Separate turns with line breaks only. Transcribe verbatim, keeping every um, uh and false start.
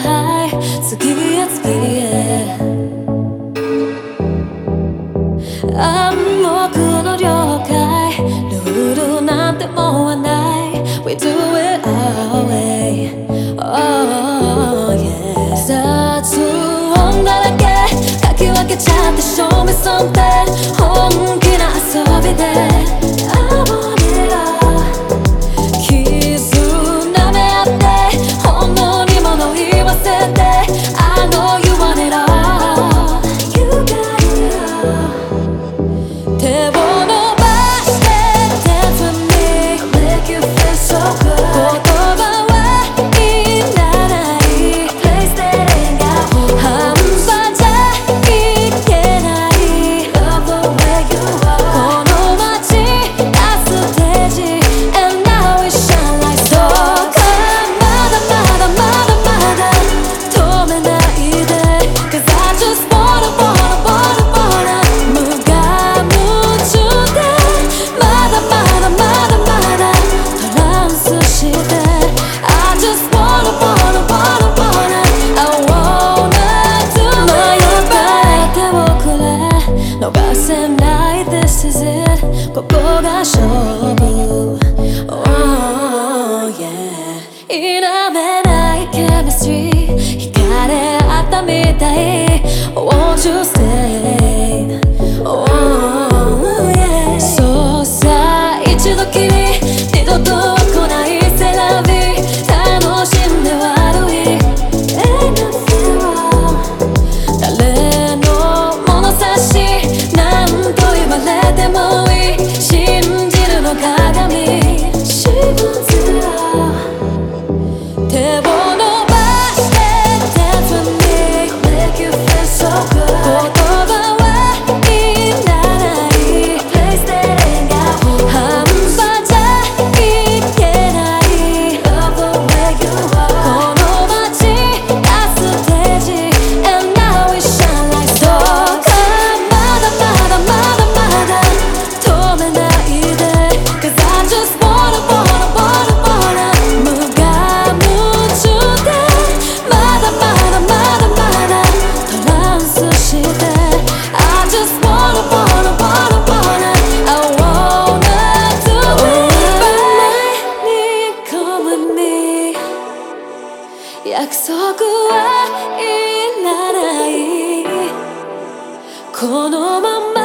high 次へ次へ暗黙の了解ルールなんてもんはない We do it our way Oh yeah 雑音だらけかき分けちゃって Show me something 本気な遊びで I want it all 絆め合ってほんのにもの言わせて I know you want it all You got it all 手を伸ばして Dance with me Make you feel so good 言葉はいらない Place that ain't got 半端じゃいけない Love the way you are この街がステージ And now we shine like stars まだまだまだまだ止めないで Cause I just wanna wanna wanna wanna 無我夢中でまだまだまだまだトランスして I just wanna wanna wanna wanna I wanna do it 迷った手をくれ逃せない This is it ここが勝負 Oh yeah 否めない chemistry 惹かれ合ったみたい Won't you stay Oh yeah そうさ一度きり二度と来ないセラビ楽しんで悪い Ain't nothing wrong 誰の物差しなんと言われてもいい信じるの鏡 She wants it all 手を伸ばして Dance with me Make you feel so good 言葉はいらない Place that ain't got 半端じゃいけない Love the way you are この街がステージ And now we shine like stars まだまだまだまだ止めないで Cause I just wanna wanna wanna wanna 無我夢中でまだまだまだまだトランスして I just wanna wanna wanna wanna I wanna do it 前に Come with me 約束はいらないこのまま